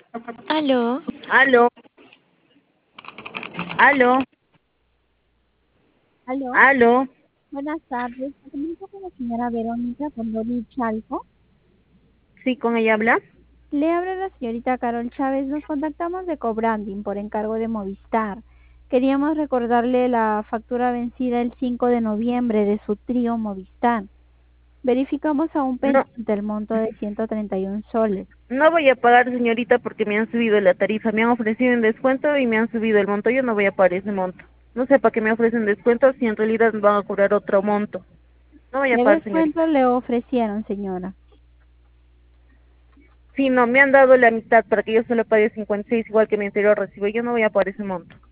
Aló, Aló, aló, Aló, aló. buenas tardes. Me comunico con la señora Verónica Condori Chalco. Sí, con ella habla. Le habla la señorita Carol Chávez. Nos contactamos de Cobranding por encargo de Movistar. Queríamos recordarle la factura vencida el 5 de noviembre de su trío Movistar. Verificamos aún No, pendiente el monto de 131 soles. no voy a pagar, señorita, porque me han subido la tarifa. Me han ofrecido un descuento y me han subido el monto. Yo no voy a pagar ese monto. No sé para qué me ofrecen descuento si en realidad me van a cobrar otro monto. No voy a ¿Qué pagar, señorita. descuento le ofrecieron, señora? Sí, no, me han dado la mitad para que yo solo pague 56 igual que mi anterior recibo. Yo no voy a pagar ese monto.